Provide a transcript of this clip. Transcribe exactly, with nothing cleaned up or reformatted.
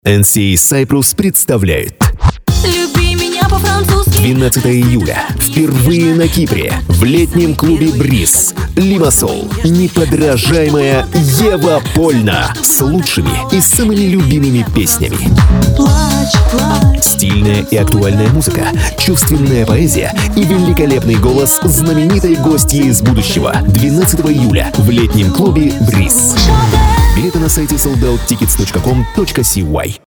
эн си эй Cyprus представляет Люби меня по-французски. двенадцатого июля. Впервые на Кипре. В летнем клубе «Бриз». Лимассол. Неподражаемая Ева Польна. С лучшими и самыми любимыми песнями. Плачь, плачь. Стильная и актуальная музыка, чувственная поэзия и великолепный голос знаменитой гостьи из будущего. двенадцатого июля в летнем клубе «Бриз». Билеты на сайте солд аут тикетс точка ком точка си уай.